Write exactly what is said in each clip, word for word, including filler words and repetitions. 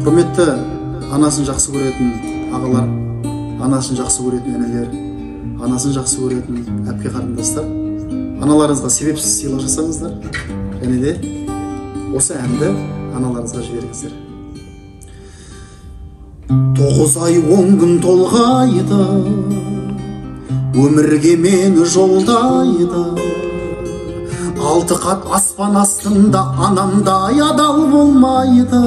Құрметті анасын жақсы көретін ағалар, анасын жақсы көретін енелер, анасын жақсы көретін әпке қарындастар, аналарыңызға себепсіз сыйлық жасаңыздар, және де осы әнді аналарыңызға жіберіңіздер. Тоғыз ай он күн толғайды, өмірге мені жолдайды. Алты қат аспан астында анамдай адал болмайды,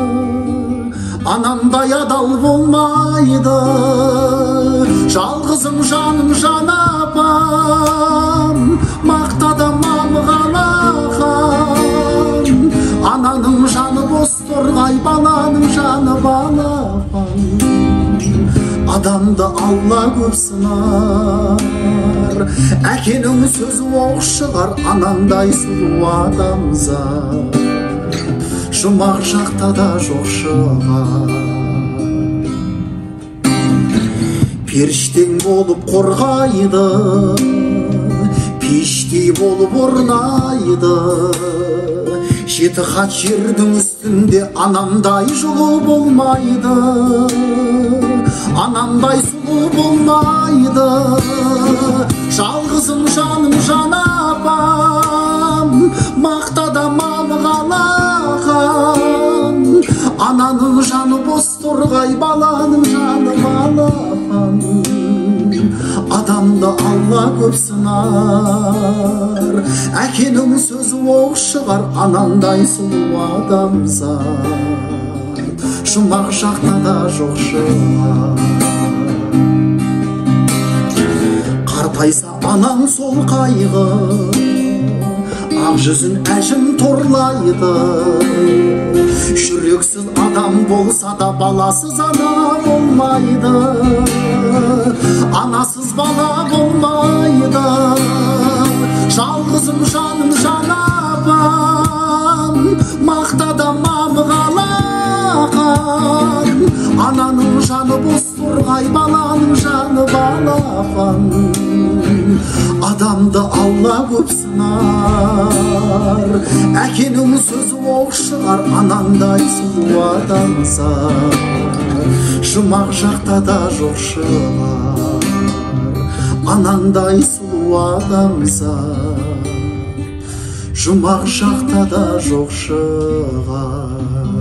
анамдай адал болмайды. Жалғызым жаным жан апам, мақтада мамығалаған. Ананың жаны бос торғай, баланың жаны балапан. Адамды Алла көп сынар, әкенің сөзі оқ шығар, анандай сұлу адамзат жұмақ жақта да жоқ шығар. Періштең болып қорғайды, пештей болып орнайды. Жеті қат жердің үстінде анамдай жылу болмайды, анамдай сұлу болмайды. Жалғызым жаным жан апам, мақтада мамығалаған. Ананың жаны бос торғай, баланың жаны балапан. Адамды Алла көп сынар, әкенің сөзі оқ шығар, анандай сұлу адамзат жұмақ жақта да жоқ шығар. Қартайса анаң сол қайғы, ақ жүзін әжім торлайды. Жүрексіз адам болса да баласыз ана болмайды, анасыз бала болмайды. Жалғызым жаным жан апам, мақтада мамығалаған. Ананың жаны бос торғай, баланың жаны балапан. Адамды Алла көп сынар, әкенің сөзі оқ шығар, анандай сұлу адамзат жұмақ жақта да жоқ шығар. Анандай сұлу адамзат жұмақ жақта да жоқ шығар.